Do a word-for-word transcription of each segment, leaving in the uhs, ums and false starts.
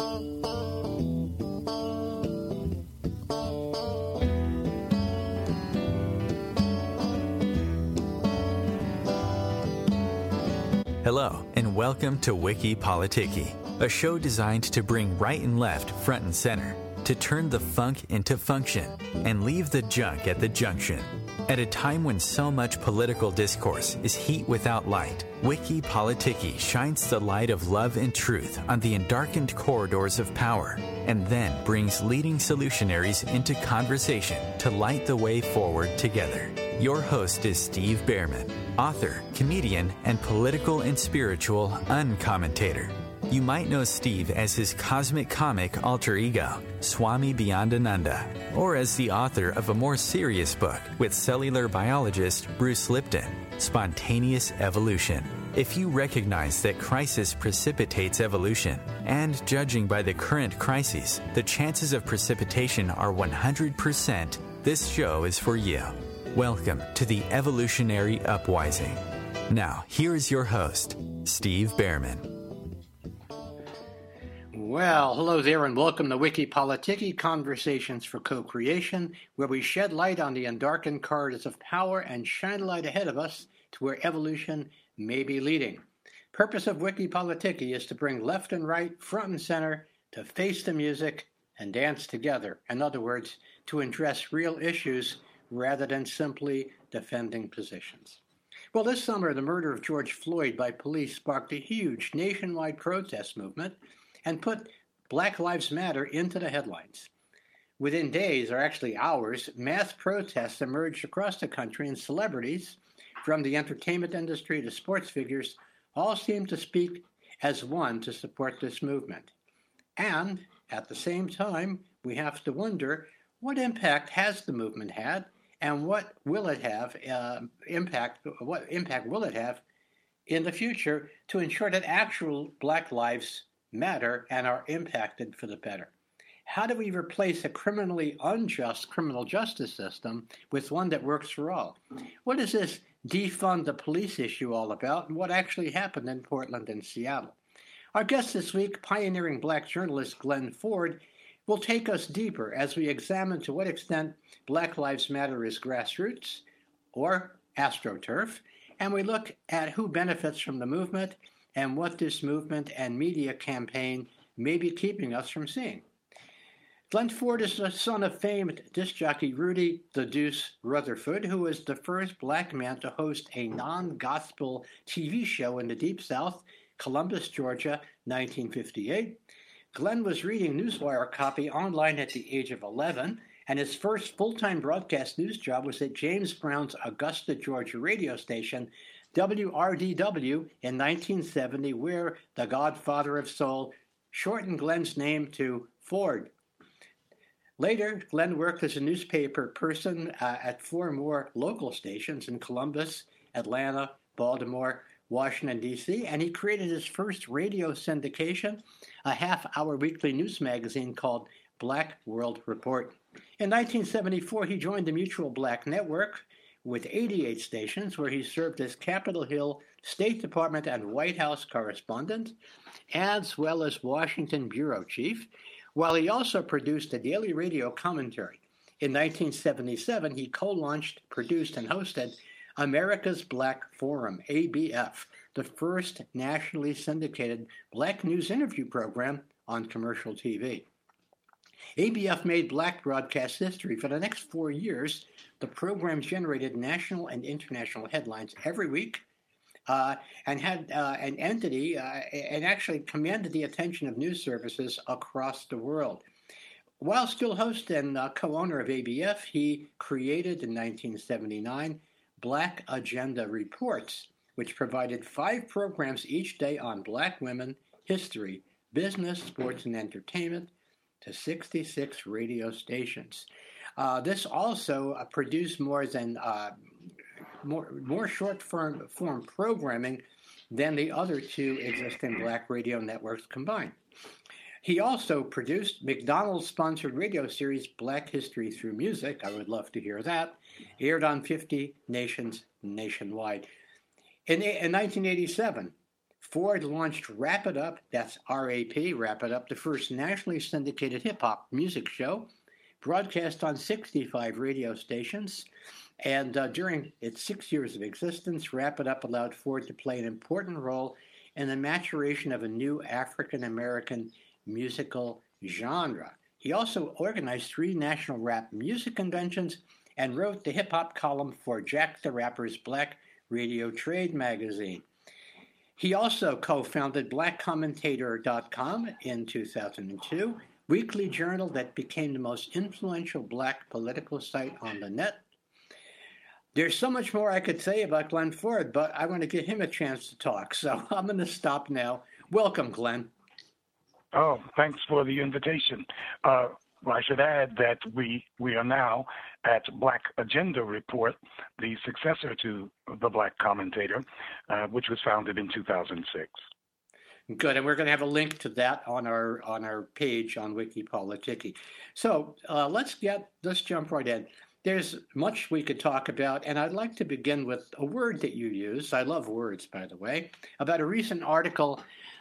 Hello, and welcome to Wiki Politiki, a show designed to bring right and left front and center, to turn the funk into function, and leave the junk at the junction. At a time when so much political discourse is heat without light, Wiki Politiki shines the light of love and truth on the endarkened corridors of power, and then brings leading solutionaries into conversation to light the way forward together. Your host is Steve Behrman, author, comedian, and political and spiritual uncommentator. You might know Steve as his cosmic comic alter ego, Swami Beyondananda, or as the author of a more serious book with cellular biologist Bruce Lipton, Spontaneous Evolution. If you recognize that crisis precipitates evolution, and judging by the current crises, the chances of precipitation are one hundred percent, this show is for you. Welcome to the Evolutionary Uprising. Now, here is your host, Steve Behrman. Well, hello there, and welcome to Wiki Politiki, Conversations for Co-Creation, where we shed light on the undarkened corridors of power and shine a light ahead of us to where evolution may be leading. Purpose of Wiki Politiki is to bring left and right, front and center, to face the music and dance together. In other words, to address real issues rather than simply defending positions. Well, this summer, the murder of George Floyd by police sparked a huge nationwide protest movement and put Black Lives Matter into the headlines. Within days, or actually hours, mass protests emerged across the country, and celebrities, from the entertainment industry to sports figures, all seemed to speak as one to support this movement. And at the same time, we have to wonder, what impact has the movement had? And what will it have, uh, impact, what impact will it have in the future to ensure that actual Black lives matter and are impacted for the better? How do we replace a criminally unjust criminal justice system with one that works for all? What is this defund the police issue all about, and what actually happened in Portland and Seattle? Our guest this week, pioneering Black journalist Glenn Ford, will take us deeper as we examine to what extent Black Lives Matter is grassroots or AstroTurf, and we look at who benefits from the movement and what this movement and media campaign may be keeping us from seeing. Glenn Ford is the son of famed disc jockey Rudy the Deuce Rutherford, who was the first Black man to host a non-gospel T V show in the Deep South, Columbus, Georgia, nineteen fifty-eight. Glenn was reading Newswire copy online at the age of eleven, and his first full-time broadcast news job was at James Brown's Augusta, Georgia radio station, W R D W, in nineteen seventy, where the Godfather of Soul shortened Glenn's name to Ford. Later, Glenn worked as a newspaper person uh, at four more local stations in Columbus, Atlanta, Baltimore, Washington, D C, and he created his first radio syndication, a half-hour weekly news magazine called Black World Report. In nineteen seventy-four, he joined the Mutual Black Network with eighty-eight stations, where he served as Capitol Hill State Department and White House correspondent, as well as Washington bureau chief, while he also produced a daily radio commentary. In nineteen seventy-seven, he co-launched, produced, and hosted America's Black Forum, A B F, the first nationally syndicated Black news interview program on commercial T V. A B F made Black broadcast history. For the next four years, the program generated national and international headlines every week, uh, and had uh, an entity uh, and actually commanded the attention of news services across the world. While still host and uh, co-owner of A B F, he created in nineteen seventy-nine Black Agenda Reports, which provided five programs each day on Black women, history, business, sports, and entertainment to sixty-six radio stations. Uh, this also uh, produced more than uh, more, more short-form form programming than the other two existing Black radio networks combined. He also produced McDonald's-sponsored radio series Black History Through Music. I would love to hear that. Aired on fifty nations nationwide. In, in nineteen eighty-seven, Ford launched Wrap It Up, that's R A P, Wrap It Up, the first nationally syndicated hip-hop music show, broadcast on sixty-five radio stations. And uh, during its six years of existence, Wrap It Up allowed Ford to play an important role in the maturation of a new African-American musical genre. He also organized three national rap music conventions and wrote the hip-hop column for Jack the Rapper's Black Radio Trade magazine. He also co-founded black commentator dot com in two thousand two, weekly journal that became the most influential black political site on the net. There's so much more I could say about Glenn Ford, but I want to give him a chance to talk, so I'm going to stop now. Welcome, Glenn. Oh, thanks for the invitation. Uh, well, I should add that we we are now at Black Agenda Report, the successor to the Black Commentator, uh, which was founded in two thousand six. Good, and we're going to have a link to that on our on our page on Wiki Politiki. So uh, let's get let's jump right in. There's much we could talk about, and I'd like to begin with a word that you use. I love words, by the way, about a recent article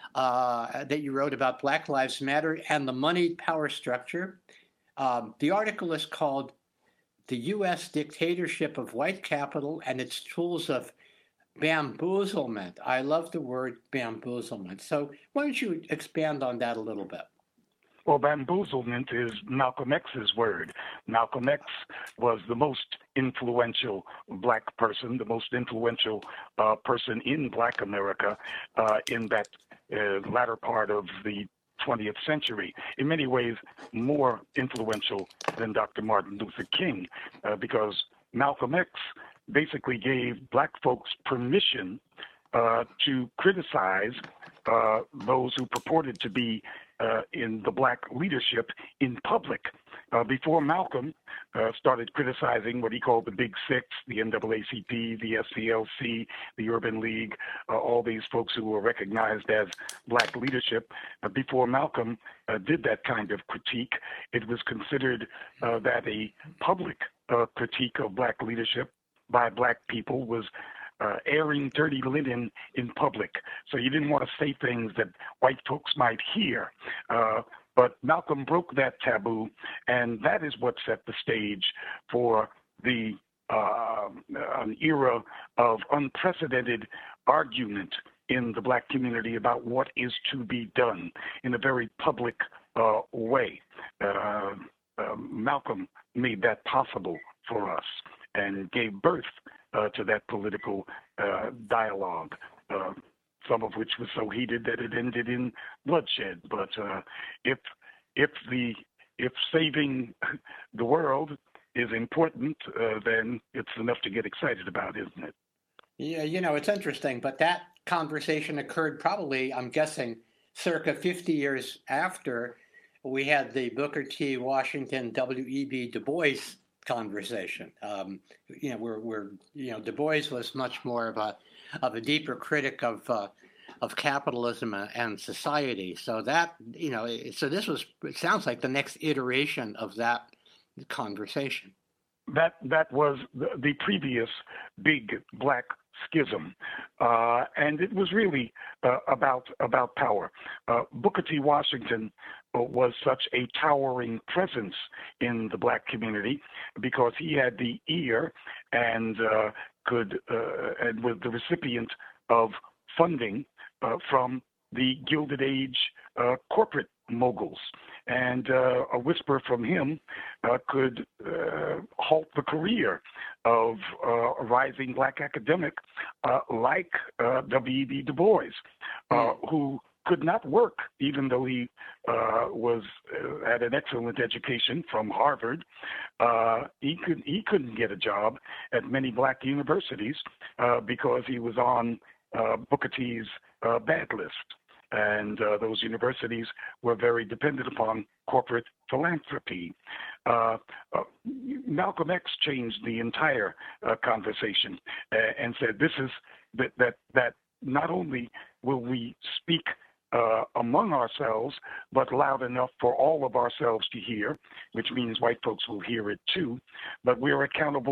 uh, that you wrote about Black Lives Matter and the moneyed power structure. Um, the article is called "The U S Dictatorship of White Capital and Its Tools of Bamboozlement." I love the word bamboozlement. So why don't you expand on that a little bit? Well, bamboozlement is Malcolm X's word. Malcolm X was the most influential black person, the most influential uh, person in Black America uh, in that uh, latter part of the twentieth century. In many ways, more influential than Doctor Martin Luther King, uh, because Malcolm X basically gave black folks permission uh, to criticize uh, those who purported to be Uh, in the black leadership in public. Uh, before Malcolm uh, started criticizing what he called the Big Six, the N double A C P, the S C L C, the Urban League, uh, all these folks who were recognized as black leadership, uh, before Malcolm uh, did that kind of critique, it was considered uh, that a public uh, critique of black leadership by black people was Uh, airing dirty linen in public. So you didn't want to say things that white folks might hear. Uh, but Malcolm broke that taboo, and that is what set the stage for the uh, an era of unprecedented argument in the black community about what is to be done in a very public uh, way. Uh, uh, Malcolm made that possible for us and gave birth Uh, to that political uh, dialogue, uh, some of which was so heated that it ended in bloodshed. But uh, if if the if saving the world is important, uh, then it's enough to get excited about, isn't it? Yeah, you know, it's interesting, but that conversation occurred probably, I'm guessing, circa fifty years after we had the Booker T. Washington W E B Du Bois conversation. Um, you know, we're, we're, you know, Du Bois was much more of a, of a deeper critic of, uh, of capitalism and society. So that, you know, so this was, it sounds like the next iteration of that conversation. That, that was the, the previous big black schism, uh, and it was really uh, about about power. Uh, Booker T. Washington was such a towering presence in the black community because he had the ear and uh, could uh, and was the recipient of funding uh, from the Gilded Age uh, corporate moguls. And uh, a whisper from him uh, could uh, halt the career of uh, a rising black academic uh, like uh, W E B Du Bois, uh, who could not work, even though he uh, was uh, had an excellent education from Harvard. Uh, he could he couldn't get a job at many black universities uh, because he was on uh, Booker T's uh, bad list. And uh, those universities were very dependent upon corporate philanthropy. Uh, uh, Malcolm X changed the entire uh, conversation uh, and said, "This is that that that not only will we speak uh, among ourselves, but loud enough for all of ourselves to hear, which means white folks will hear it too, but we're accountable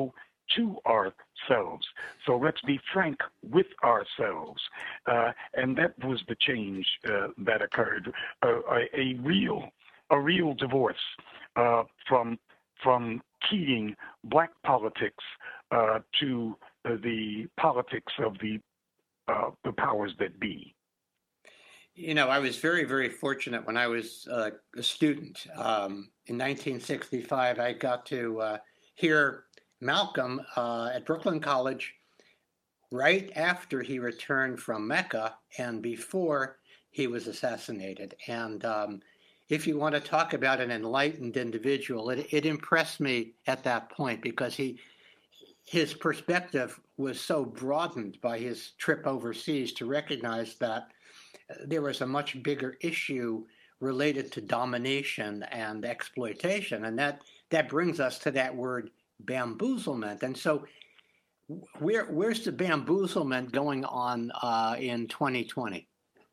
to ourselves. So let's be frank with ourselves. Uh, and that was the change uh, that occurred, uh, a, a real a real divorce uh, from from keying black politics uh, to uh, the politics of the uh, the powers that be. You know, I was very, very fortunate when I was uh, a student. Um, in nineteen sixty-five, I got to uh, hear Malcolm uh, at Brooklyn College right after he returned from Mecca and before he was assassinated. And um, if you want to talk about an enlightened individual, it, it impressed me at that point because he his perspective was so broadened by his trip overseas to recognize that there was a much bigger issue related to domination and exploitation. And that, that brings us to that word bamboozlement. And so where, where's the bamboozlement going on uh, in twenty twenty?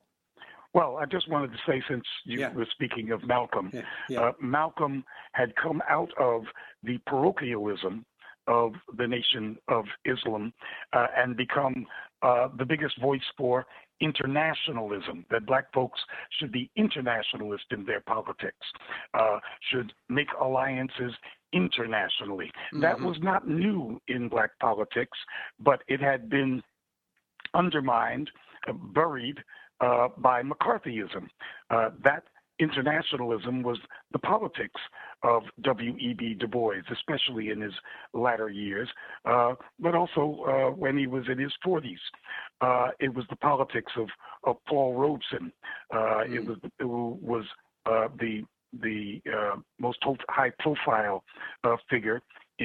Well, I just wanted to say, since you yeah. were speaking of Malcolm, yeah. Yeah. Uh, Malcolm had come out of the parochialism of the Nation of Islam uh, and become uh, the biggest voice for internationalism, that black folks should be internationalist in their politics, uh, should make alliances internationally. Mm-hmm. That was not new in black politics, but it had been undermined, uh, buried uh, by McCarthyism. Uh, that internationalism was the politics of W E B Du Bois, especially in his latter years, uh, but also uh, when he was in his forties. Uh, it was the politics of, of Paul Robeson. Uh, mm. It was it was uh, the the uh, most high-profile uh, figure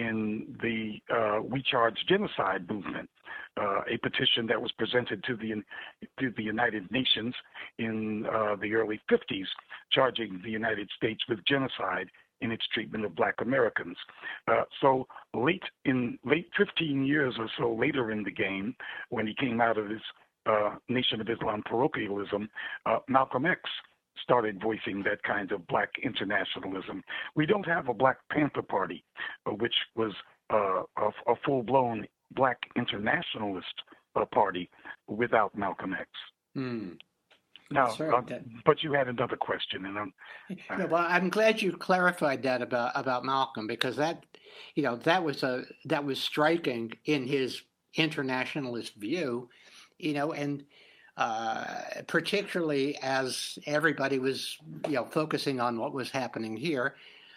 in the uh, We Charge Genocide movement, uh, a petition that was presented to the to the United Nations in uh, the early fifties, charging the United States with genocide in its treatment of black Americans. Uh, so late in late fifteen years or so later in the game, when he came out of his uh, Nation of Islam parochialism, uh, Malcolm X started voicing that kind of black internationalism. We don't have a Black Panther Party, uh, which was uh, a, a full-blown black internationalist uh, party without Malcolm X. Mm. Now, right. uh, but you had another question, and I'm. Uh, no, well, I'm glad you clarified that about about Malcolm, because that, you know, that was a that was striking in his internationalist view, you know, and uh, particularly as everybody was, you know, focusing on what was happening here.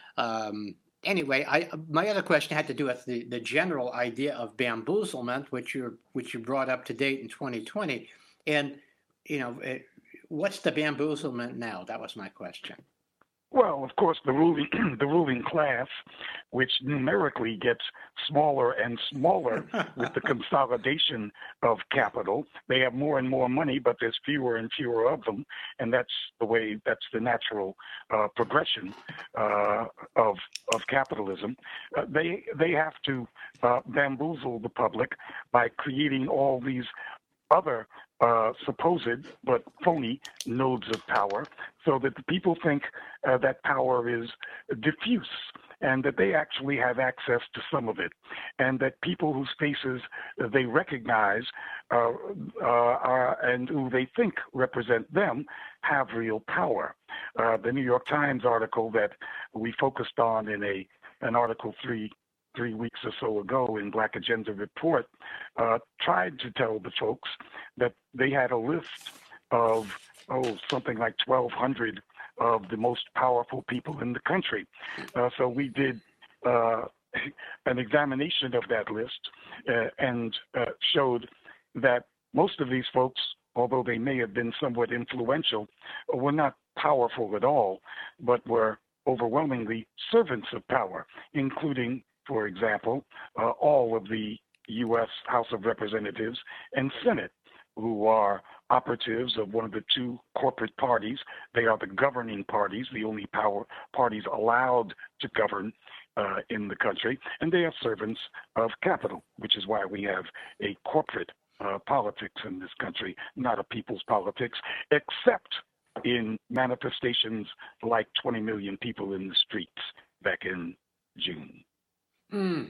Um, anyway, I my other question had to do with the, the general idea of bamboozlement, which you which you brought up to date in twenty twenty, and you know. It, What's the bamboozlement now? That was my question. Well, of course, the ruling the ruling class, which numerically gets smaller and smaller with the consolidation of capital. They have more and more money, but there's fewer and fewer of them, and that's the way. That's the natural uh, progression uh, of of capitalism. Uh, they they have to uh, bamboozle the public by creating all these other uh, supposed but phony nodes of power, so that the people think uh, that power is diffuse and that they actually have access to some of it, and that people whose faces they recognize uh, uh, are, and who they think represent them have real power. Uh, the New York Times article that we focused on in a an Article three three weeks or so ago in Black Agenda Report, uh, tried to tell the folks that they had a list of, oh, something like twelve hundred of the most powerful people in the country. Uh, so we did uh, an examination of that list uh, and uh, showed that most of these folks, although they may have been somewhat influential, were not powerful at all, but were overwhelmingly servants of power, including, for example, uh, all of the U S House of Representatives and Senate, who are operatives of one of the two corporate parties. They are the governing parties, the only power parties allowed to govern uh, in the country, and they are servants of capital, which is why we have a corporate uh, politics in this country, not a people's politics, except in manifestations like twenty million people in the streets back in June. Mm.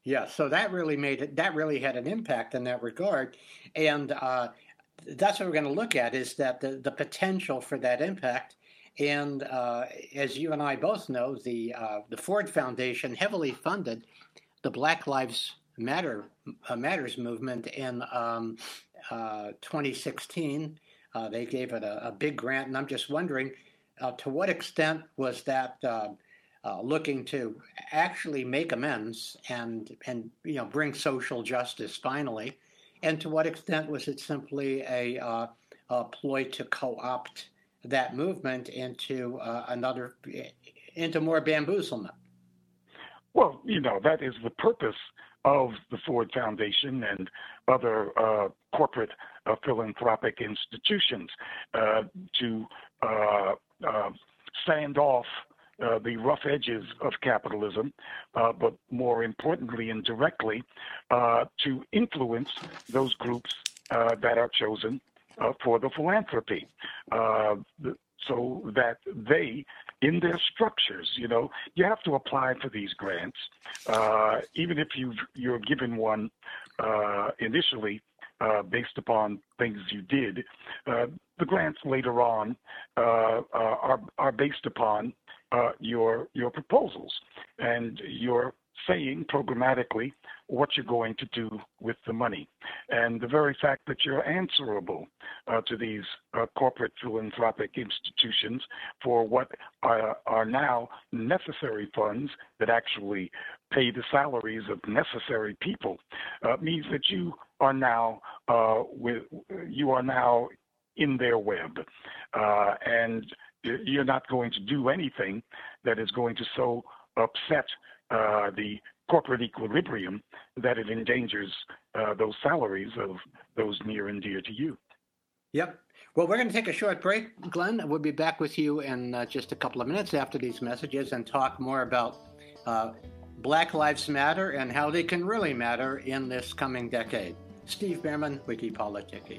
Yeah, so that really made it, that really had an impact in that regard. And uh, that's what we're going to look at is that the, the potential for that impact. And uh, as you and I both know, the uh, the Ford Foundation heavily funded the Black Lives Matter uh, Matters movement in um, uh, twenty sixteen. Uh, they gave it a, a big grant, and I'm just wondering uh, to what extent was that uh, uh, looking to actually make amends and and you know bring social justice finally, and to what extent was it simply a, uh, a ploy to co-opt that movement into uh, another, into more bamboozlement? Well, you know, that is the purpose of the Ford Foundation and other uh, corporate uh, philanthropic institutions uh, to uh, uh, sand off uh, the rough edges of capitalism, uh, but more importantly and directly, uh, to influence those groups uh, that are chosen Uh, for the philanthropy, uh, so that they, in their structures, you know, you have to apply for these grants, uh, even if you you're given one uh, initially uh, based upon things you did. Uh, the grants later on uh, uh, are are based upon uh, your your proposals and your saying programmatically what you're going to do with the money. And the very fact that you're answerable uh, to these uh, corporate philanthropic institutions for what are, are now necessary funds that actually pay the salaries of necessary people uh, means that you are now uh, with you are now in their web, uh, and you're not going to do anything that is going to so upset Uh, the corporate equilibrium that it endangers uh, those salaries of those near and dear to you. Yep. Well, we're going to take a short break, Glenn. We'll be back with you in uh, just a couple of minutes after these messages and talk more about uh, Black Lives Matter and how they can really matter in this coming decade. Steve Bhaerman, Wiki Politiki.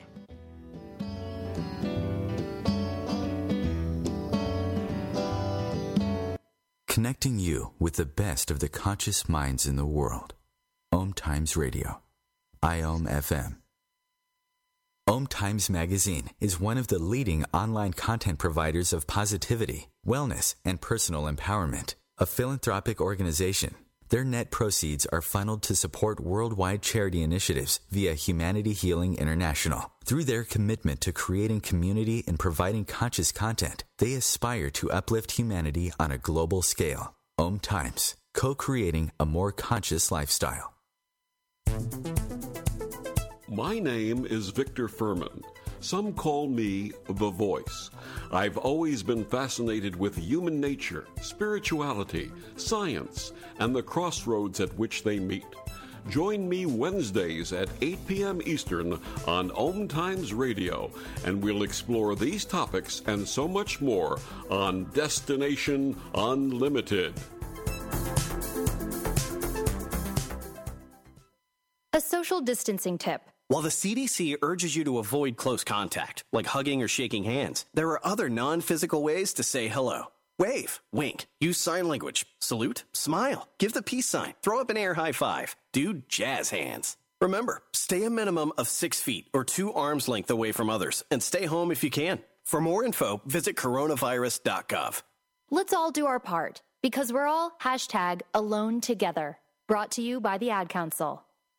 Connecting you with the best of the conscious minds in the world. Om Times Radio. I O M F M. Om Times Magazine is one of the leading online content providers of positivity, wellness, and personal empowerment. A philanthropic organization, their net proceeds are funneled to support worldwide charity initiatives via Humanity Healing International. Through their commitment to creating community and providing conscious content, they aspire to uplift humanity on a global scale. Om Times, co-creating a more conscious lifestyle. My name is Victor Furman. Some call me The Voice. I've always been fascinated with human nature, spirituality, science, and the crossroads at which they meet. Join me Wednesdays at eight p.m. Eastern on Om Times Radio, and we'll explore these topics and so much more on Destination Unlimited. A social distancing tip. While the C D C urges you to avoid close contact, like hugging or shaking hands, there are other non-physical ways to say hello. Wave, wink, use sign language, salute, smile, give the peace sign, throw up an air high five, do jazz hands. Remember, stay a minimum of six feet or two arms length away from others, and stay home if you can. For more info, visit coronavirus dot gov. Let's all do our part, because we're all hashtag alone together. Brought to you by the Ad Council.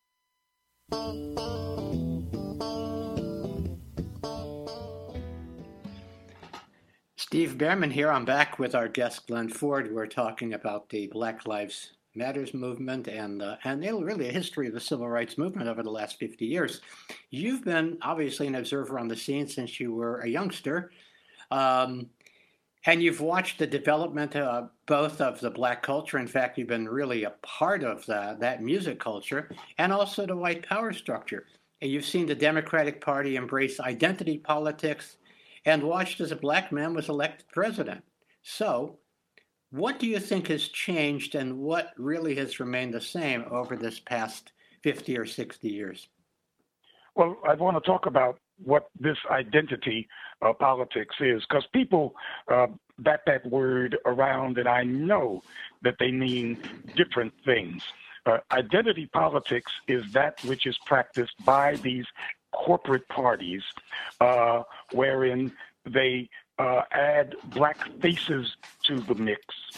Steve Bhaerman here. I'm back with our guest, Glenn Ford. We're talking about the Black Lives Matters movement and uh, and really a history of the civil rights movement over the last fifty years. You've been obviously an observer on the scene since you were a youngster, um, and you've watched the development uh, both of the black culture. In fact, you've been really a part of the, that music culture, and also the white power structure. And you've seen the Democratic Party embrace identity politics and watched as a black man was elected president. So what do you think has changed and what really has remained the same over this past fifty or sixty years? Well, I want to talk about what this identity uh, politics is, because people uh, bat that word around, and I know that they mean different things. Uh, identity politics is that which is practiced by these corporate parties, uh, wherein they uh, add black faces to the mix.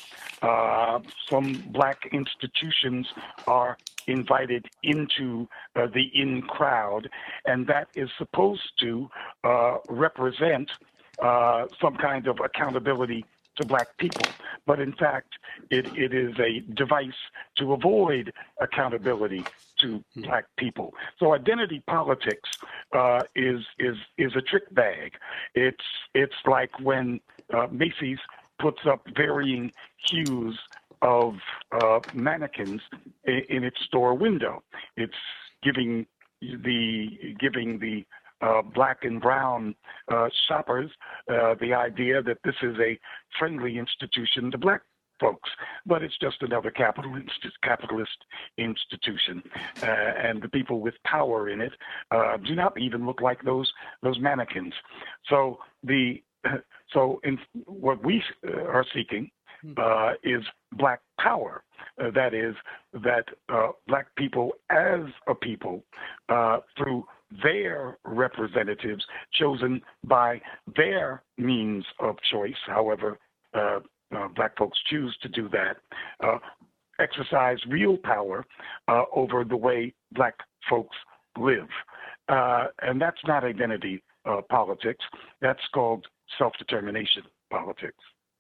Uh, some black institutions are invited into uh, the in crowd, and that is supposed to uh, represent uh, some kind of accountability to black people. But in fact, it, it is a device to avoid accountability to black people. So identity politics uh, is is is a trick bag. It's it's like when uh, Macy's puts up varying hues of uh, mannequins in, in its store window. It's giving the giving the uh, black and brown uh, shoppers uh, the idea that this is a friendly institution to black folks, but it's just another capitalist capitalist institution, uh, and the people with power in it uh, do not even look like those those mannequins. So the so in what we are seeking uh, is black power. Uh, that is that uh, black people as a people, uh, through their representatives chosen by their means of choice, however uh, uh, black folks choose to do that, uh, exercise real power uh, over the way black folks live. Uh, and that's not identity uh, politics. That's called self-determination politics.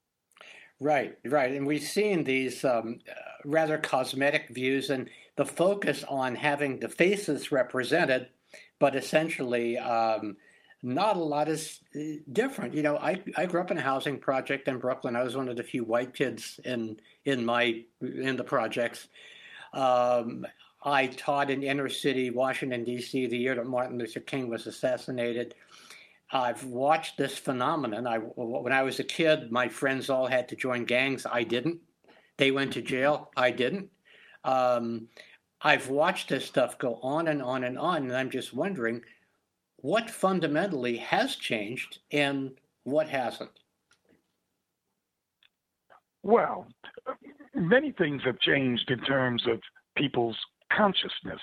Right, right. And we've seen these um, rather cosmetic views and the focus on having the faces represented, but essentially um, not a lot is different. You know, I, I grew up in a housing project in Brooklyn. I was one of the few white kids in in my in the projects. Um, I taught in inner city Washington, D C the year that Martin Luther King was assassinated. I've watched this phenomenon. I, when I was a kid, my friends all had to join gangs. I didn't. They went to jail. I didn't. Um, I've watched this stuff go on and on and on, and I'm just wondering what fundamentally has changed and what hasn't. Well, many things have changed in terms of people's consciousness,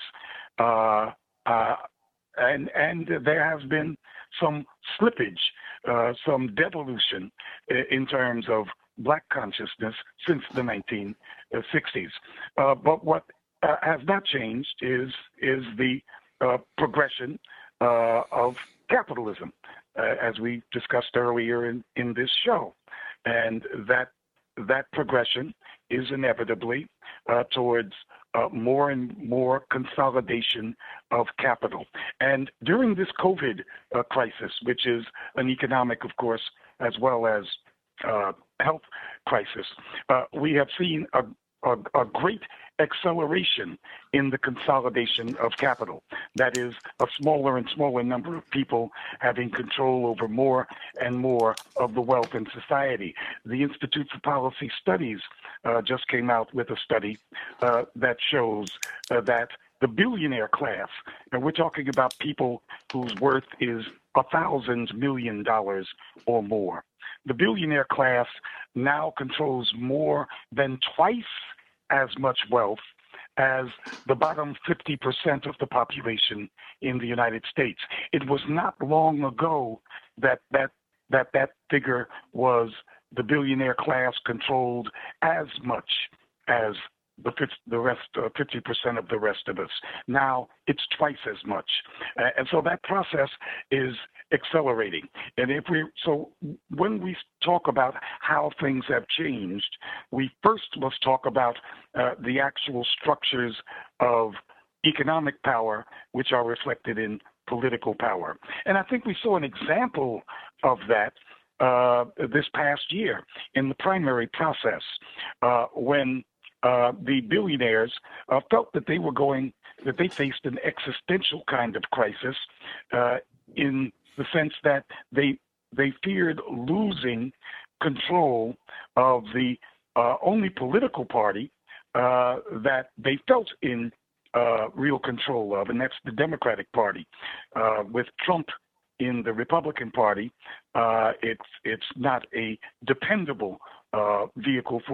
uh, uh, and and there has been some slippage, uh, some devolution in terms of black consciousness since the nineteen sixties. Uh, but what uh, has not changed is is the uh, progression uh, of capitalism, uh, as we discussed earlier in, in this show, and that that progression is inevitably uh, towards uh, more and more consolidation of capital. And during this COVID uh, crisis, which is an economic, of course, as well as uh, health crisis, uh, we have seen a, a, a great acceleration in the consolidation of capital. That is, a smaller and smaller number of people having control over more and more of the wealth in society. The Institute for Policy Studies uh, just came out with a study uh, that shows uh, that the billionaire class, and we're talking about people whose worth is a thousand million dollars or more. The billionaire class now controls more than twice as much wealth as the bottom fifty percent of the population in the United States. It was not long ago that that that, that figure was the billionaire class controlled as much as the the rest, uh, fifty percent of the rest of us. Now it's twice as much, uh, and so that process is accelerating. And if we so when we talk about how things have changed, we first must talk about uh, the actual structures of economic power, which are reflected in political power. And I think we saw an example of that uh, this past year in the primary process uh, when. Uh, the billionaires uh, felt that they were going, that they faced an existential kind of crisis uh, in the sense that they they feared losing control of the uh, only political party uh, that they felt in uh, real control of, and that's the Democratic Party. Uh, with Trump in the Republican Party, uh, it's it's not a dependable Uh, vehicle for the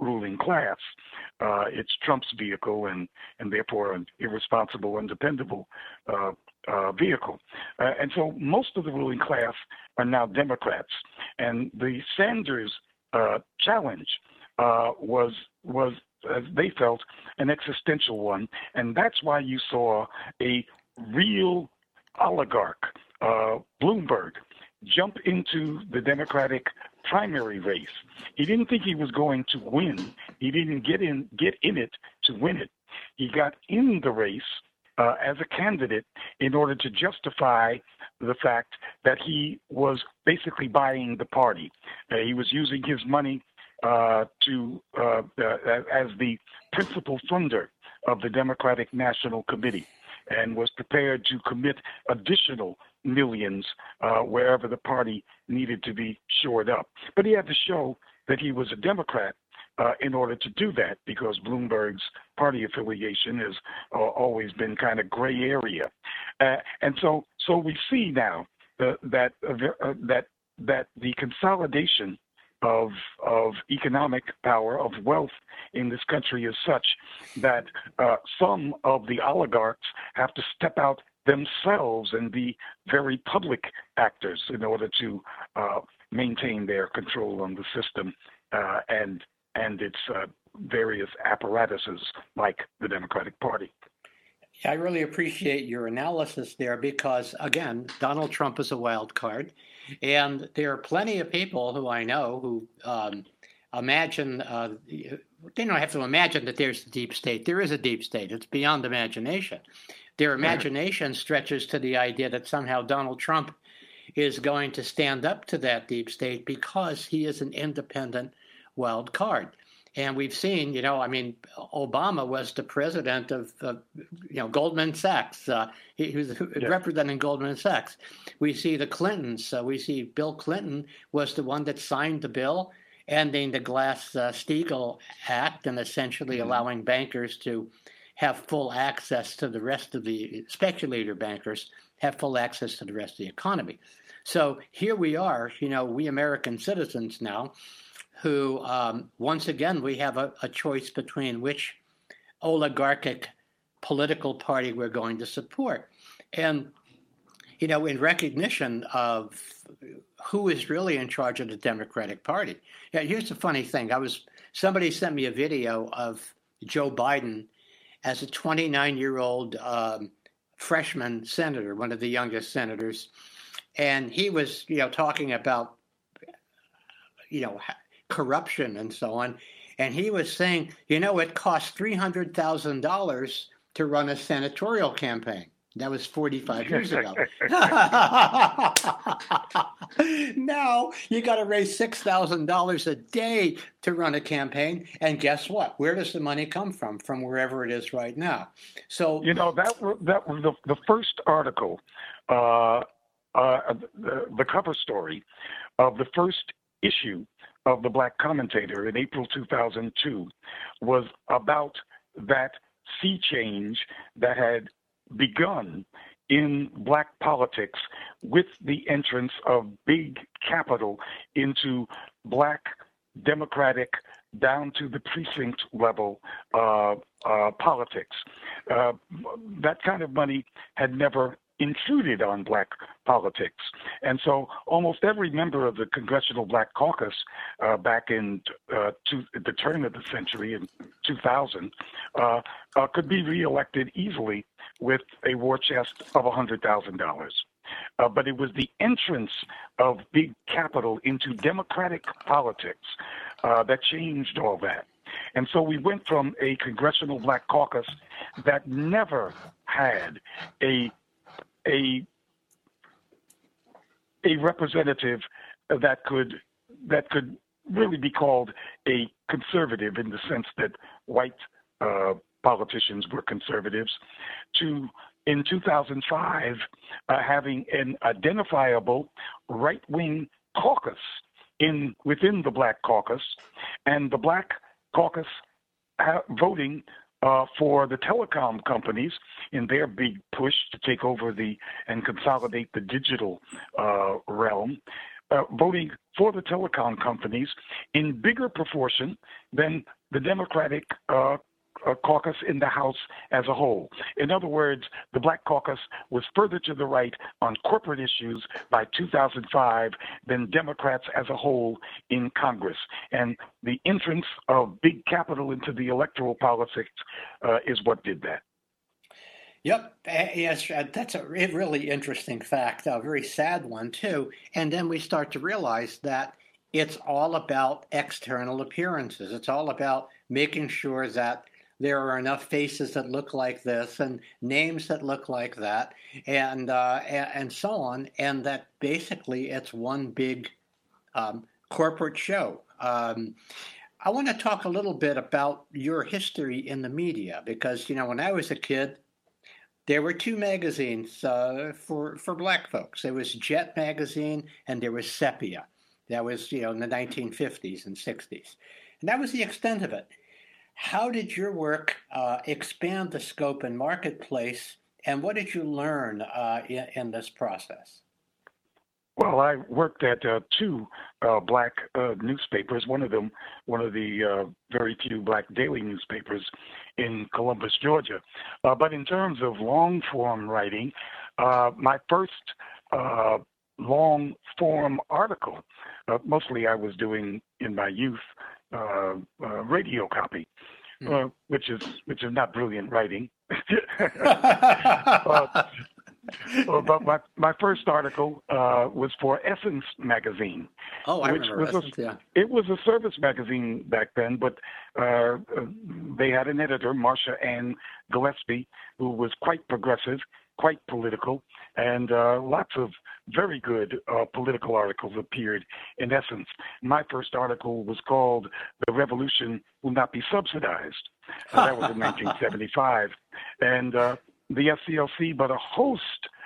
ruling class. Uh, it's Trump's vehicle, and, and therefore an irresponsible and dependable uh, uh, vehicle. Uh, and so most of the ruling class are now Democrats. And the Sanders uh, challenge uh, was was as they felt, an existential one. And that's why you saw a real oligarch, uh, Bloomberg, jump into the Democratic primary race. He didn't think he was going to win. He didn't get in, get in it to win it. He got in the race uh, as a candidate in order to justify the fact that he was basically buying the party. Uh, he was using his money Uh, to uh, uh, as the principal funder of the Democratic National Committee, and was prepared to commit additional millions uh, wherever the party needed to be shored up. But he had to show that he was a Democrat uh, in order to do that, because Bloomberg's party affiliation has uh, always been kind of gray area, uh, and so so we see now uh, that uh, that that the consolidation of of economic power, of wealth in this country is such that uh, some of the oligarchs have to step out themselves and be very public actors in order to uh, maintain their control on the system uh, and and its uh, various apparatuses like the Democratic Party. I really appreciate your analysis there, because, again, Donald Trump is a wild card. And there are plenty of people who I know who um, imagine, uh, they don't have to imagine that there's a deep state. There is a deep state. It's beyond imagination. Their imagination stretches to the idea that somehow Donald Trump is going to stand up to that deep state because he is an independent wild card. And we've seen, you know, I mean, Obama was the president of, uh, you know, Goldman Sachs. Uh, he, he was yeah. representing Goldman Sachs. We see the Clintons. Uh, we see Bill Clinton was the one that signed the bill ending the Glass-Steagall Act and essentially mm-hmm. allowing bankers to have full access to the rest of the speculator bankers, have full access to the rest of the economy. So here we are, you know, we American citizens now, who, um, once again, we have a, a choice between which oligarchic political party we're going to support. And, you know, in recognition of who is really in charge of the Democratic Party. Yeah, here's the funny thing. I was somebody sent me a video of Joe Biden as a twenty-nine-year-old um, freshman senator, one of the youngest senators. And he was, you know, talking about, you know, corruption and so on. And he was saying, you know, it costs three hundred thousand dollars to run a senatorial campaign. That was forty-five years ago. Now you got to raise six thousand dollars a day to run a campaign. And guess what? Where does the money come from? From wherever it is right now. So, you know, that, that was the, the first article, uh, uh, the, the cover story of the first issue of the Black Commentator in April two thousand two was about that sea change that had begun in Black politics with the entrance of big capital into Black Democratic down to the precinct level uh, uh, politics. Uh, that kind of money had never intruded on Black politics. And so almost every member of the Congressional Black Caucus uh, back in uh, to, the turn of the century in two thousand uh, uh, could be reelected easily with a war chest of one hundred thousand dollars. Uh, but it was the entrance of big capital into Democratic politics uh, that changed all that. And so we went from a Congressional Black Caucus that never had a a a representative that could that could really be called a conservative in the sense that white uh, politicians were conservatives, to in two thousand five uh, having an identifiable right-wing caucus in within the Black Caucus, and the Black Caucus ha- voting Uh, for the telecom companies in their big push to take over the and consolidate the digital uh, realm, uh, voting for the telecom companies in bigger proportion than the Democratic uh, uh, caucus in the House as a whole. In other words, the Black Caucus was further to the right on corporate issues by two thousand five than Democrats as a whole in Congress. And the entrance of big capital into the electoral politics uh, is what did that. Yep, yes, that's a really interesting fact, a very sad one too. And then we start to realize that it's all about external appearances. It's all about making sure that there are enough faces that look like this and names that look like that, and uh, and so on, and that basically it's one big um, corporate show. Um, I want to talk a little bit about your history in the media, because, you know, when I was a kid, there were two magazines uh, for, for Black folks. There was Jet magazine and there was Sepia. That was, you know, in the nineteen fifties and sixties. And that was the extent of it. How did your work uh, expand the scope and marketplace, and what did you learn uh, in, in this process? Well, I worked at uh, two uh, Black uh, newspapers, one of them, one of the uh, very few Black daily newspapers in Columbus, Georgia. Uh, but in terms of long-form writing, uh, my first uh, long-form article, uh, mostly I was doing in my youth, uh, uh, radio copy, uh, which is which is not brilliant writing. uh, Uh, but my, my first article uh, was for Essence magazine. Oh, I which remember was Essence, a, yeah. It was a service magazine back then, but uh, they had an editor, Marsha Ann Gillespie, who was quite progressive, quite political, and uh, lots of very good uh, political articles appeared in Essence. My first article was called "The Revolution Will Not Be Subsidized." Uh, that was in nineteen seventy-five. And uh, the S C L C, but a host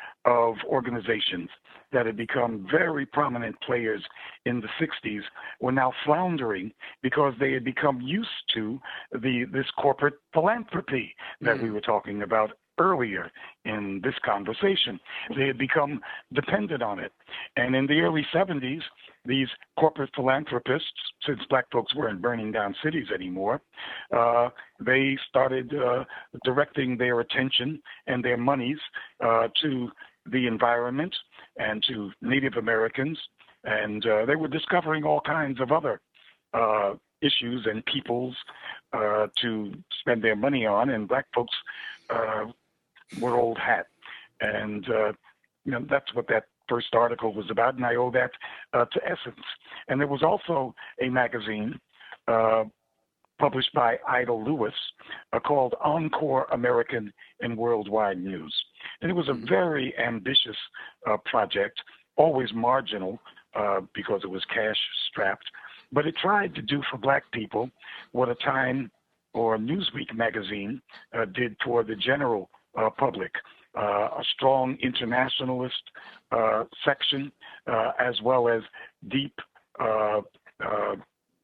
of organizations that had become very prominent players in the sixties were now floundering because they had become used to the this corporate philanthropy that mm. we were talking about earlier in this conversation. They had become dependent on it. And in the early seventies, these corporate philanthropists, since Black folks weren't burning down cities anymore, uh, they started uh, directing their attention and their monies uh, to the environment and to Native Americans. And uh, they were discovering all kinds of other uh, issues and peoples uh, to spend their money on. And Black folks uh, were old hat. And uh, you know, that's what that first article was about, and I owe that uh, to Essence. And there was also a magazine uh, published by Ida Lewis uh, called Encore American and Worldwide News. And it was a very ambitious uh, project, always marginal uh, because it was cash-strapped, but it tried to do for Black people what a Time or Newsweek magazine uh, did for the general uh, public. Uh, a strong internationalist uh, section, uh, as well as deep uh, uh,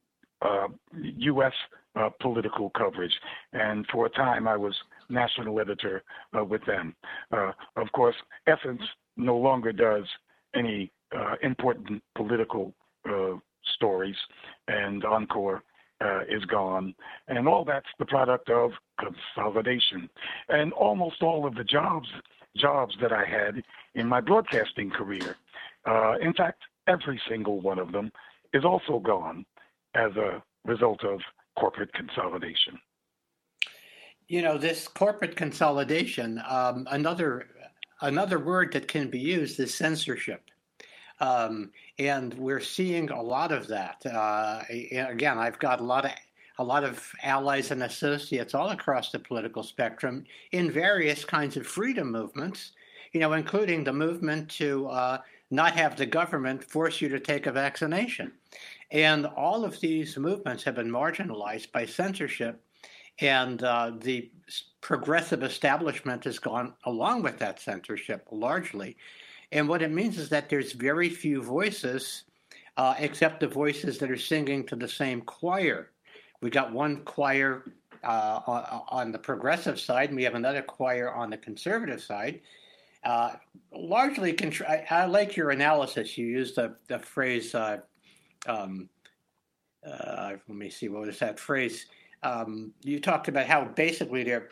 uh, U S uh, political coverage. And for a time, I was national editor uh, with them. Uh, of course, Essence no longer does any uh, important political uh, stories, and Encore Uh, is gone, and all that's the product of consolidation. And almost all of the jobs jobs that I had in my broadcasting career, uh, in fact, every single one of them is also gone as a result of corporate consolidation. You know, this corporate consolidation, um, another another word that can be used is censorship. Um, and we're seeing a lot of that. Uh, again, I've got a lot of a lot of allies and associates all across the political spectrum in various kinds of freedom movements, you know, including the movement to uh, not have the government force you to take a vaccination. And all of these movements have been marginalized by censorship, and uh, the progressive establishment has gone along with that censorship largely. And what it means is that there's very few voices, uh, except the voices that are singing to the same choir. We got one choir uh, on, on the progressive side, and we have another choir on the conservative side. uh, largely, contr- I, I like your analysis. You used the, the phrase, uh, um, uh, let me see, what was that phrase? Um, you talked about how basically there are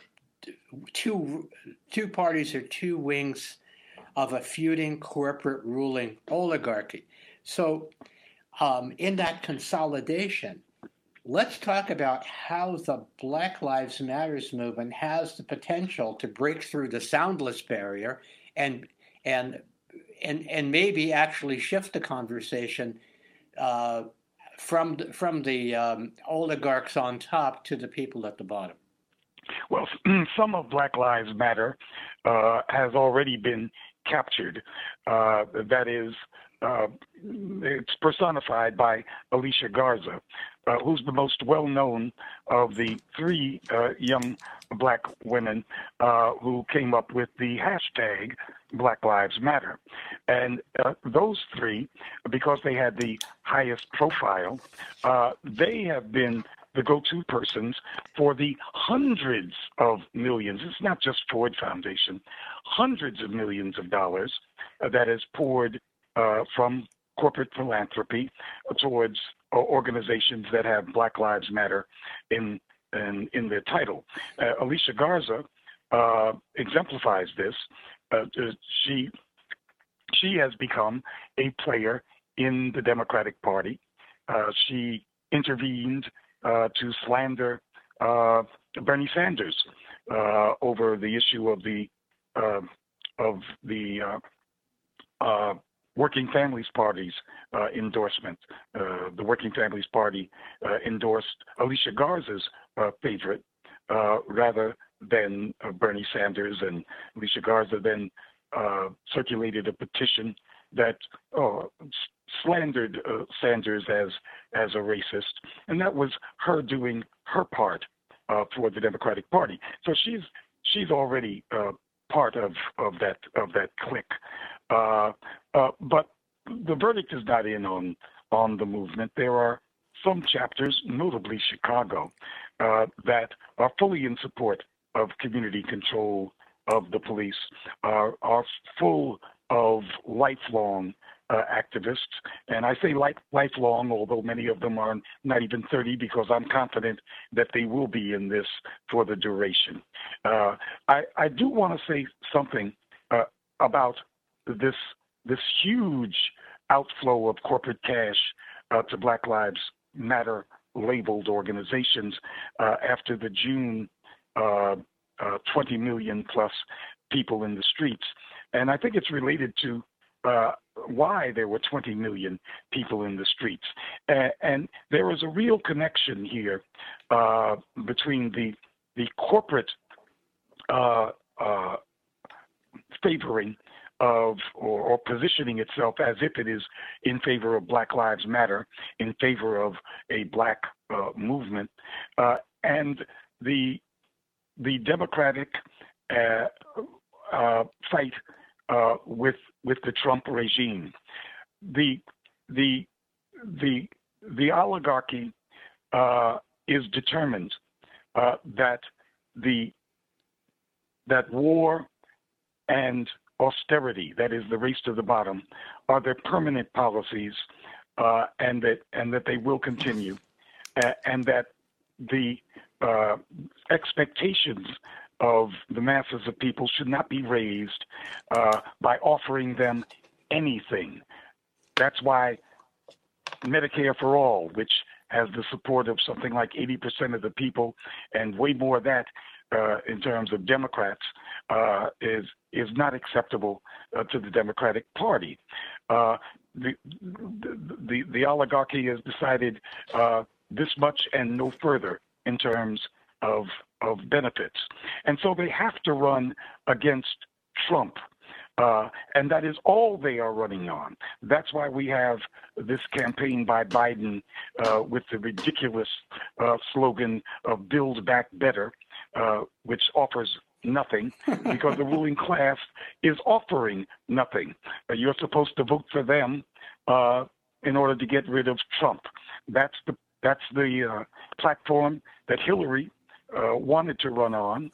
two, two parties or two wings of a feuding corporate ruling oligarchy. So um, in that consolidation, let's talk about how the Black Lives Matters movement has the potential to break through the soundless barrier and and and and maybe actually shift the conversation uh, from the, from the um, oligarchs on top to the people at the bottom. Well, some of Black Lives Matter uh, has already been captured. Uh, that is, uh, it's personified by Alicia Garza, uh, who's the most well-known of the three uh, young black women uh, who came up with the hashtag Black Lives Matter. And uh, those three, because they had the highest profile, uh, they have been the go-to persons for the hundreds of millions. It's not just Ford Foundation, hundreds of millions of dollars uh, that is poured uh, from corporate philanthropy towards uh, organizations that have Black Lives Matter in in, in their title. Uh, Alicia Garza uh, exemplifies this. Uh, she she has become a player in the Democratic Party. Uh, she intervened Uh, to slander uh, Bernie Sanders uh, over the issue of the uh, of the uh, uh, Working Families Party's uh, endorsement. Uh, the Working Families Party uh, endorsed Alicia Garza's uh, favorite uh, rather than uh, Bernie Sanders, and Alicia Garza then uh, circulated a petition that oh, slandered uh, Sanders as as a racist, and that was her doing her part uh, for the Democratic Party. So she's she's already uh, part of, of that of that clique. Uh, uh, but the verdict is not in on on the movement. There are some chapters, notably Chicago, uh, that are fully in support of community control of the police, are are full of lifelong Uh, activists, and I say life, lifelong, although many of them are not even thirty, because I'm confident that they will be in this for the duration. Uh, I, I do want to say something uh, about this this huge outflow of corporate cash uh, to Black Lives Matter labeled organizations uh, after the June uh, uh, twenty million plus people in the streets, and I think it's related to Uh, why there were twenty million people in the streets. Uh, and there is a real connection here uh, between the the corporate uh, uh, favoring of or, or positioning itself as if it is in favor of Black Lives Matter, in favor of a black uh, movement, uh, and the the Democratic uh, uh, fight Uh, with with the Trump regime. The the the the oligarchy uh, is determined uh, that the that war and austerity, that is the race to the bottom, are their permanent policies, uh, and that and that they will continue, uh, and that the uh, expectations of the masses of people should not be raised uh, by offering them anything. That's why Medicare for All, which has the support of something like eighty percent of the people, and way more of that uh, in terms of Democrats, uh, is is not acceptable uh, to the Democratic Party. Uh, the, the the oligarchy has decided uh, this much and no further in terms of of benefits. And so they have to run against Trump. Uh, and that is all they are running on. That's why we have this campaign by Biden uh, with the ridiculous uh, slogan of Build Back Better, uh, which offers nothing, because the ruling class is offering nothing. Uh, you're supposed to vote for them uh, in order to get rid of Trump. That's the, that's the uh, platform that Hillary Uh, wanted to run on,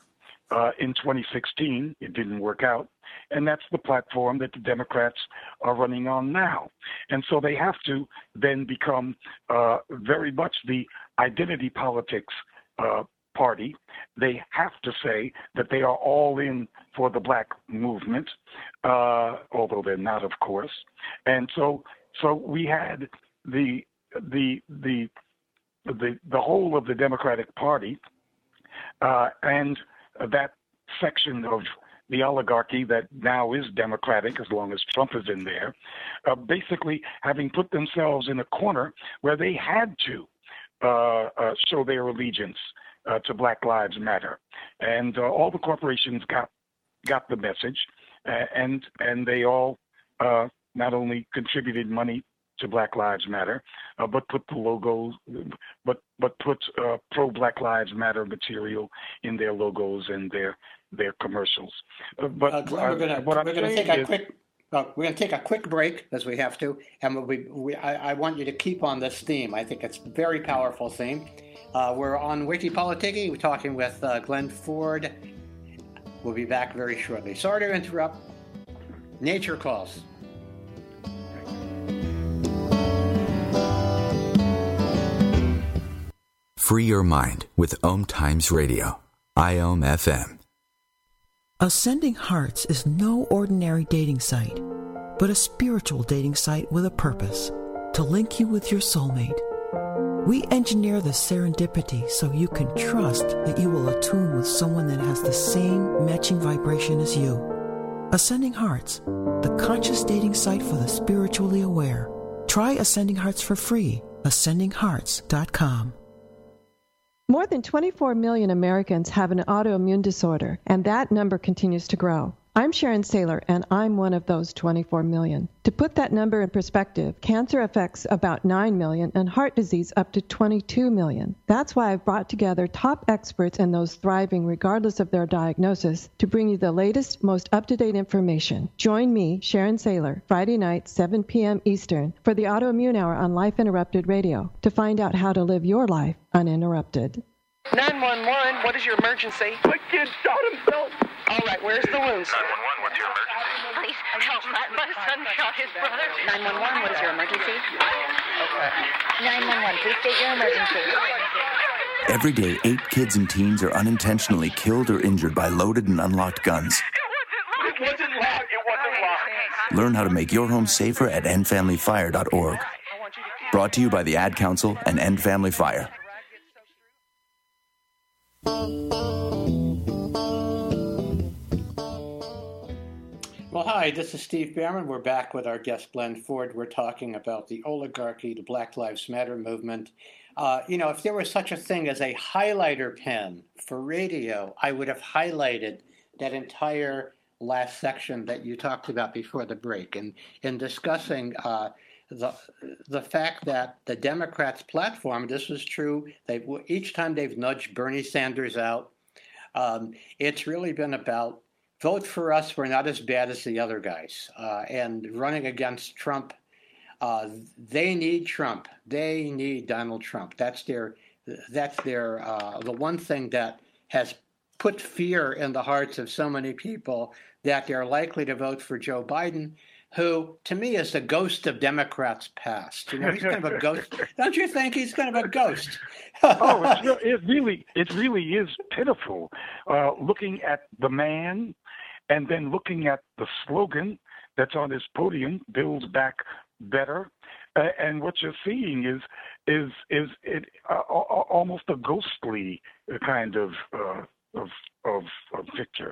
Uh, in twenty sixteen, it didn't work out. And that's the platform that the Democrats are running on now. And so they have to then become uh, very much the identity politics uh, party. They have to say that they are all in for the black movement, uh, although they're not, of course. And so, so we had the the the the the whole of the Democratic Party uh, and that section of the oligarchy that now is Democratic, as long as Trump is in there, uh, basically having put themselves in a corner where they had to uh, uh, show their allegiance uh, to Black Lives Matter, and uh, all the corporations got got the message, uh, and and they all uh, not only contributed money to Black Lives Matter, uh, but put the logos, but but put uh, pro Black Lives Matter material in their logos and their their commercials. Uh, but uh, Glenn, we're going what I'm to take is, a quick. Uh, we're going to take a quick break, as we have to, and we'll be, we, I, I want you to keep on this theme. I think it's a very powerful theme. Uh, we're on Wiki Politiki. We're talking with uh, Glenn Ford. We'll be back very shortly. Sorry to interrupt. Nature calls. Free your mind with Om Times Radio, I O M F M. Ascending Hearts is no ordinary dating site, but a spiritual dating site with a purpose, to link you with your soulmate. We engineer the serendipity so you can trust that you will attune with someone that has the same matching vibration as you. Ascending Hearts, the conscious dating site for the spiritually aware. Try Ascending Hearts for free, ascending hearts dot com. More than twenty-four million Americans have an autoimmune disorder, and that number continues to grow. I'm Sharon Saylor, and I'm one of those twenty-four million. To put that number in perspective, cancer affects about nine million and heart disease up to twenty-two million. That's why I've brought together top experts and those thriving regardless of their diagnosis to bring you the latest, most up-to-date information. Join me, Sharon Saylor, Friday night, seven p.m. Eastern, for the Autoimmune Hour on Life Interrupted Radio to find out how to live your life uninterrupted. nine one one, what is your emergency? my kid shot himself. All right, where's the wounds? nine one one, what's your emergency? Please help, my, my son shot his brother. nine one one, what is your emergency? Okay. nine one one, please state your emergency. Every day, eight kids and teens are unintentionally killed or injured by loaded and unlocked guns. It wasn't locked. It wasn't locked. Learn how to make your home safer at end family fire dot org. Brought to you by the Ad Council and End Family Fire. Well, hi, this is Steve Behrman. We're back with our guest, Glenn Ford. We're talking about the oligarchy, the Black Lives Matter movement. Uh, you know, if there was such a thing as a highlighter pen for radio, I would have highlighted that entire last section that you talked about before the break. And in discussing uh, the the fact that the Democrats' platform, this was true, they each time they've nudged Bernie Sanders out, um, it's really been about vote for us, we're not as bad as the other guys. Uh, and running against Trump, uh, they need Trump. They need Donald Trump. That's their, that's their, uh, the one thing that has put fear in the hearts of so many people that they're likely to vote for Joe Biden, who, to me, is the ghost of Democrats' past. You know, he's kind of a ghost. Don't you think he's kind of a ghost? oh, it's re- it really, it really is pitiful. Uh, looking at the man, and then looking at the slogan that's on his podium, "Build Back Better," uh, and what you're seeing is is is it uh, almost a ghostly kind of uh, of, of of picture.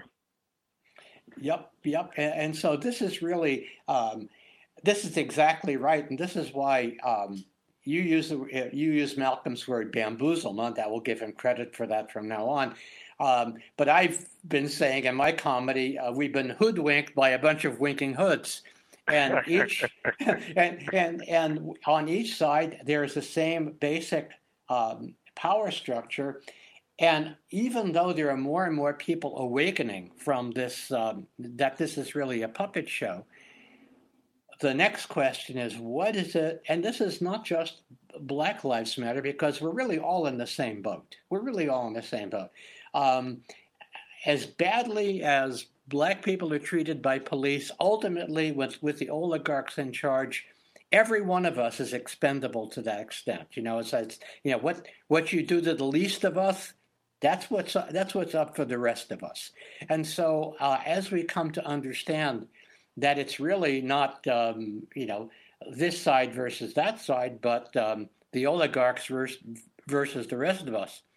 Yep, yep. And, and so this is really, um, this is exactly right. And this is why um, you use the, you use Malcolm's word bamboozlement. That will give him credit for that from now on. Um, but I've been saying in my comedy, uh, we've been hoodwinked by a bunch of winking hoods. And each and, and and on each side, there's the same basic um, power structure. And even though there are more and more people awakening from this, um, that this is really a puppet show, the next question is, what is it? And this is not just Black Lives Matter, because we're really all in the same boat. We're really all in the same boat. Um, as badly as black people are treated by police, ultimately with, with the oligarchs in charge, every one of us is expendable to that extent. You know, it's, it's you know what what you do to the least of us, that's what's that's what's up for the rest of us. And so, uh, as we come to understand that it's really not um, you know this side versus that side, but um, the oligarchs versus, versus the rest of us.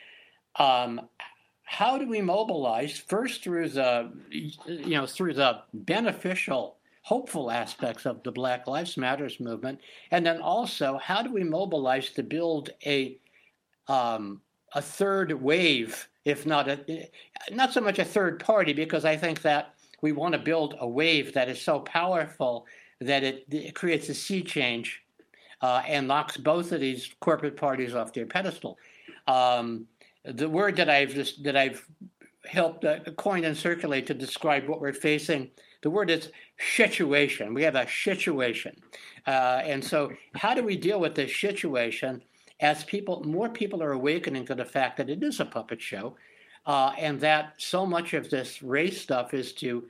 Um, how do we mobilize first through the you know through the beneficial, hopeful aspects of the Black Lives Matters movement, and then also how do we mobilize to build a um, a third wave, if not a, not so much a third party, because I think that we want to build a wave that is so powerful that it, it creates a sea change uh, and knocks both of these corporate parties off their pedestal. Um, the word that I've just, that I've helped uh, coin and circulate to describe what we're facing, the word is situation. We have a situation, uh, and so how do we deal with this situation as people, more people are awakening to the fact that it is a puppet show, uh, and that so much of this race stuff is to,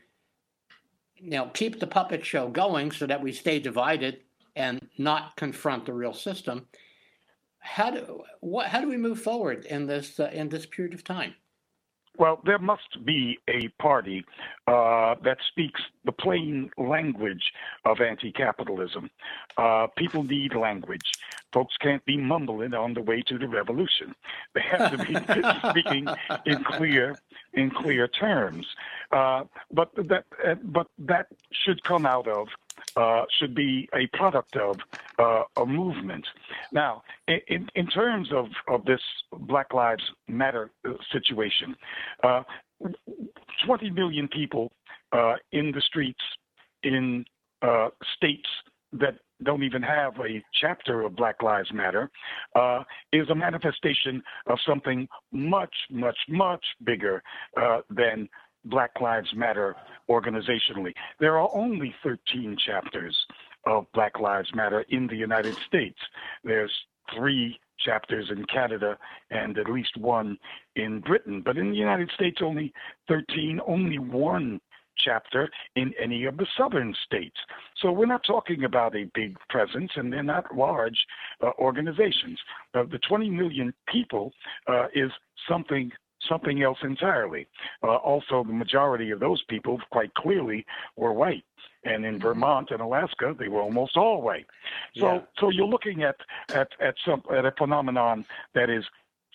you know, keep the puppet show going so that we stay divided and not confront the real system. How do what? How do we move forward in this uh, in this period of time? Well, there must be a party uh, that speaks the plain language of anti-capitalism. Uh, people need language. Folks can't be mumbling on the way to the revolution. They have to be speaking in clear, in clear terms. Uh, but that, uh, but that should come out of, uh, should be a product of uh, a movement. Now, in, in terms of, of this Black Lives Matter situation, uh, twenty million people uh, in the streets in uh, states that don't even have a chapter of Black Lives Matter uh, is a manifestation of something much, much, much bigger uh, than Black Lives Matter organizationally. There are only thirteen chapters of Black Lives Matter in the United States. There's three chapters in Canada and at least one in Britain. But in the United States, only thirteen, only one chapter in any of the southern states. So we're not talking about a big presence, and they're not large uh, organizations. Uh, the twenty million people uh, is something something else entirely. Uh, also, the majority of those people quite clearly were white. And in Vermont and Alaska, they were almost all white. So, yeah. so you're looking at at at some at a phenomenon that is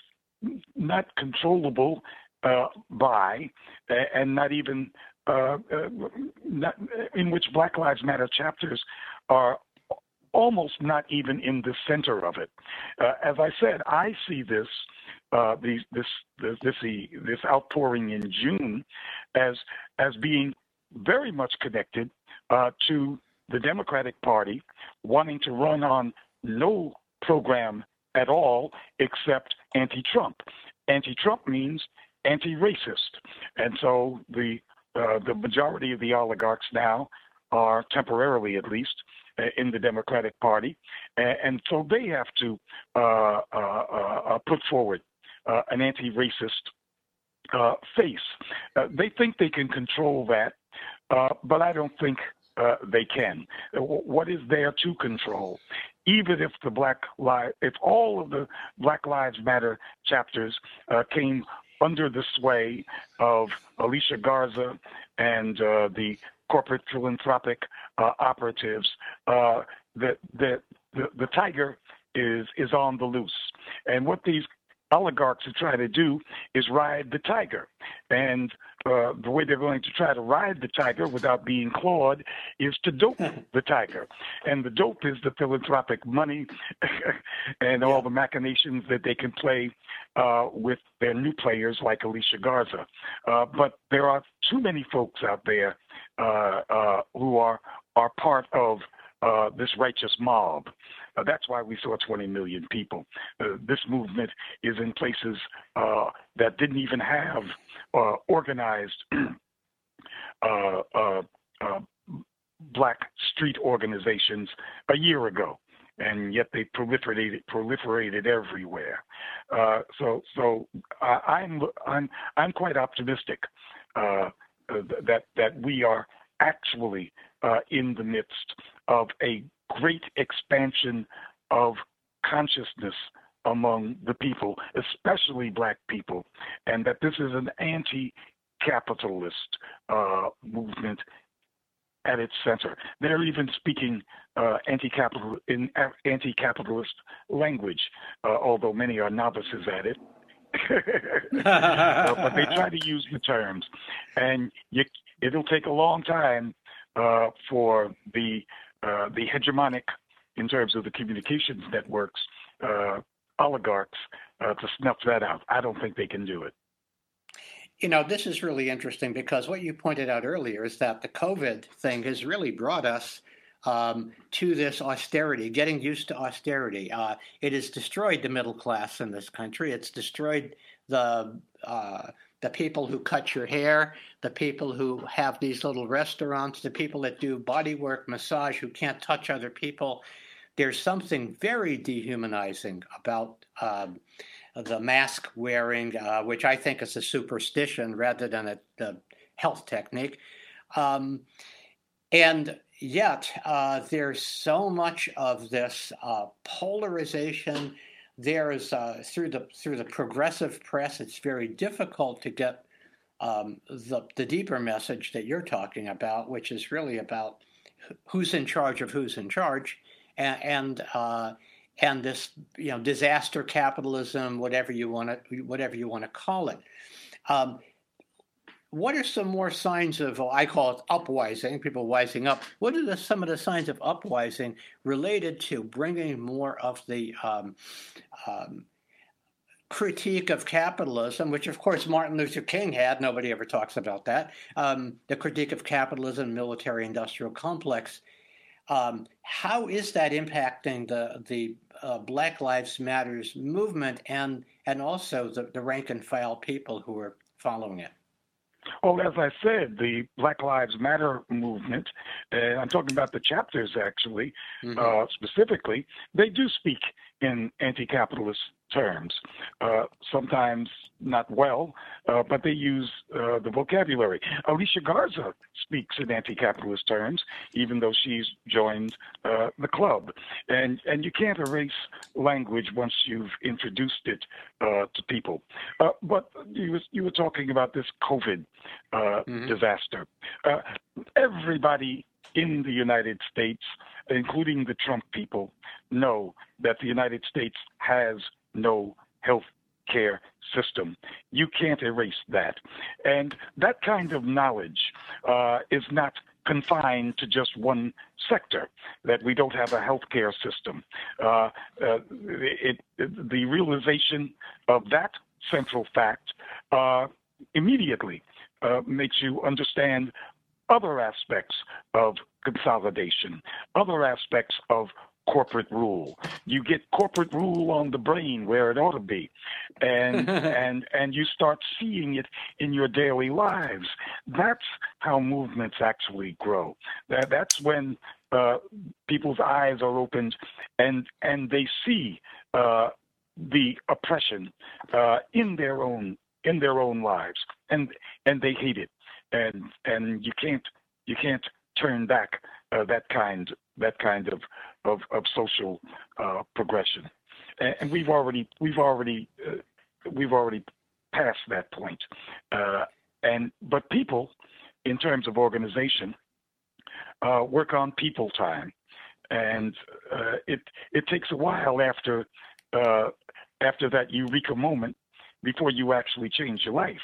not controllable uh, by, uh, and not even uh, uh, not, in which Black Lives Matter chapters are almost not even in the center of it. Uh, as I said, I see this. Uh, these, this this this this outpouring in June as as being very much connected uh, to the Democratic Party wanting to run on no program at all except anti-Trump. Anti-Trump means anti-racist, and so the uh, the majority of the oligarchs now are temporarily, at least, uh, in the Democratic Party, and, and so they have to uh, uh, uh, put forward Uh, an anti-racist uh, face. Uh, they think they can control that, uh, but I don't think uh, they can. What is there to control? Even if the Black Lives, if all of the Black Lives Matter chapters uh, came under the sway of Alicia Garza and uh, the corporate philanthropic uh, operatives, uh, the, the the the tiger is is on the loose, and what these oligarchs are trying to do is ride the tiger. And uh, the way they're going to try to ride the tiger without being clawed is to dope the tiger. And the dope is the philanthropic money and all the machinations that they can play uh, with their new players like Alicia Garza. Uh, but there are too many folks out there uh, uh, who are, are part of uh, this righteous mob. Uh, that's why we saw twenty million people. Uh, this movement is in places uh, that didn't even have uh, organized uh, uh, uh, black street organizations a year ago. and yet they proliferated proliferated everywhere. Uh, so so I, I'm I'm I'm quite optimistic uh, that that we are actually uh, in the midst of a great expansion of consciousness among the people, especially black people, and that this is an anti-capitalist uh, movement at its center. They're even speaking uh, anti-capital in anti-capitalist language, uh, although many are novices at it. uh, but they try to use the terms, and you, it'll take a long time uh, for the uh, the hegemonic, in terms of the communications networks, uh, oligarchs uh, to snuff that out. I don't think they can do it. You know, this is really interesting because what you pointed out earlier is that the COVID thing has really brought us um, to this austerity, getting used to austerity. Uh, it has destroyed the middle class in this country. It's destroyed the uh, the people who cut your hair, the people who have these little restaurants, the people that do body work, massage, who can't touch other people. There's something very dehumanizing about um, the mask wearing, uh, which I think is a superstition rather than a, a health technique. Um, and yet, uh, there's so much of this uh, polarization. There's uh, through the through the progressive press, it's very difficult to get um, the the deeper message that you're talking about, which is really about who's in charge of who's in charge, and and, uh, and this you know disaster capitalism, whatever you want to whatever you want to call it. Um, What are some more signs of, I call it upwising, people wising up? What are the, some of the signs of upwising related to bringing more of the um, um, critique of capitalism, which of course Martin Luther King had, nobody ever talks about that, um, the critique of capitalism, military-industrial complex. Um, how is that impacting the, the uh, Black Lives Matters movement and, and also the, the rank-and-file people who are following it? Oh, as I said, the Black Lives Matter movement, uh, I'm talking about the chapters actually, mm-hmm. uh, specifically, they do speak in anti-capitalist terms, uh, sometimes not well, uh, but they use uh, the vocabulary. Alicia Garza speaks in anti-capitalist terms, even though she's joined uh, the club. And and you can't erase language once you've introduced it uh, to people. Uh, but you was you were talking about this COVID uh, mm-hmm. disaster. Uh, everybody in the United States, including the Trump people, know that the United States has no health care system. You can't erase that. And that kind of knowledge uh, is not confined to just one sector, that we don't have a healthcare system. Uh, uh, it, it, the realization of that central fact uh, immediately uh, makes you understand other aspects of consolidation, other aspects of corporate rule. You get corporate rule on the brain where it ought to be, and and and you start seeing it in your daily lives. That's how movements actually grow. That that's when uh, people's eyes are opened, and and they see uh, the oppression uh, in their own in their own lives, and and they hate it, and and you can't you can't turn back uh, that kind that kind of of, of social uh, progression, and, and we've already we've already uh, we've already passed that point. Uh, and but people, in terms of organization, uh, work on people time, and uh, it it takes a while after uh, after that eureka moment before you actually change your life.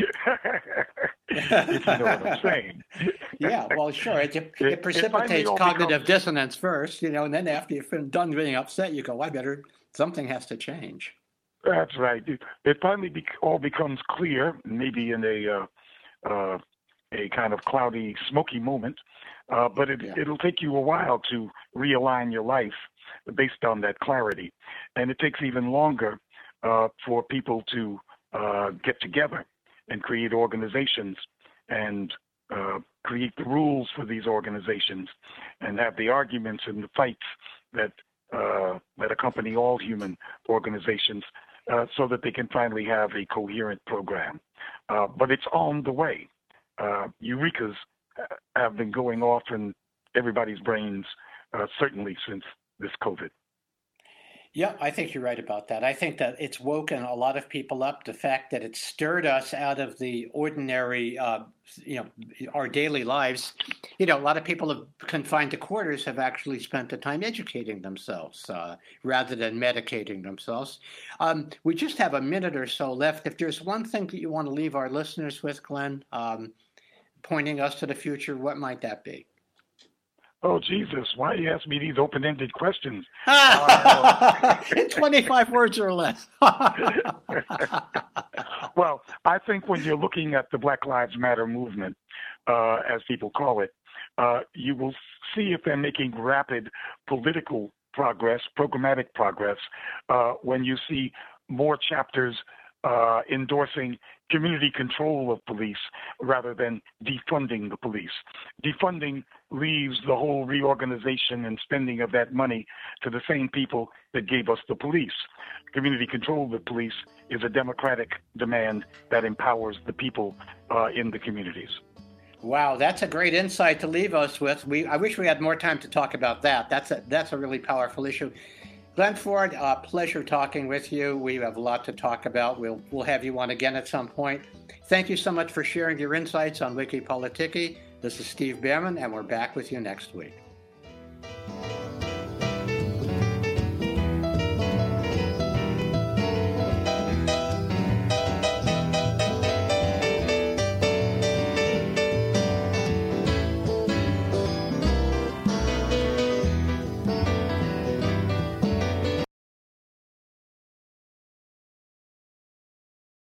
If you know what I'm saying. Yeah, well, sure. It, it, it precipitates it cognitive becomes, dissonance first, you know, and then after you've done getting upset, you go, I better, something has to change. That's right. It, it finally be, all becomes clear, maybe in a uh, uh, a kind of cloudy, smoky moment, uh, but it, yeah. it'll take you a while to realign your life based on that clarity. And it takes even longer uh, for people to uh, get together and create organizations and uh, create the rules for these organizations and have the arguments and the fights that uh, that accompany all human organizations uh, so that they can finally have a coherent program. Uh, but it's on the way. Uh, Eurekas have been going off in everybody's brains, uh, certainly since this COVID. Yeah, I think you're right about that. I think that it's woken a lot of people up. The fact that it stirred us out of the ordinary, uh, you know, our daily lives. You know, a lot of people have confined to quarters have actually spent the time educating themselves uh, rather than medicating themselves. Um, we just have a minute or so left. If there's one thing that you want to leave our listeners with, Glenn, um, pointing us to the future, what might that be? Oh, Jesus, why do you ask me these open-ended questions? In twenty-five words or less. Well, I think when you're looking at the Black Lives Matter movement, uh, as people call it, uh, you will see if they're making rapid political progress, programmatic progress, uh, when you see more chapters uh, endorsing community control of police rather than defunding the police. Defunding leaves the whole reorganization and spending of that money to the same people that gave us the police. Community control of the police is a democratic demand that empowers the people uh, in the communities. Wow, that's a great insight to leave us with. We I wish we had more time to talk about that. That's a that's a really powerful issue. Glenn Ford, uh, pleasure talking with you. We have a lot to talk about. We'll we'll have you on again at some point. Thank you so much for sharing your insights on Wiki Politiki. This is Steve Bhaerman, and we're back with you next week.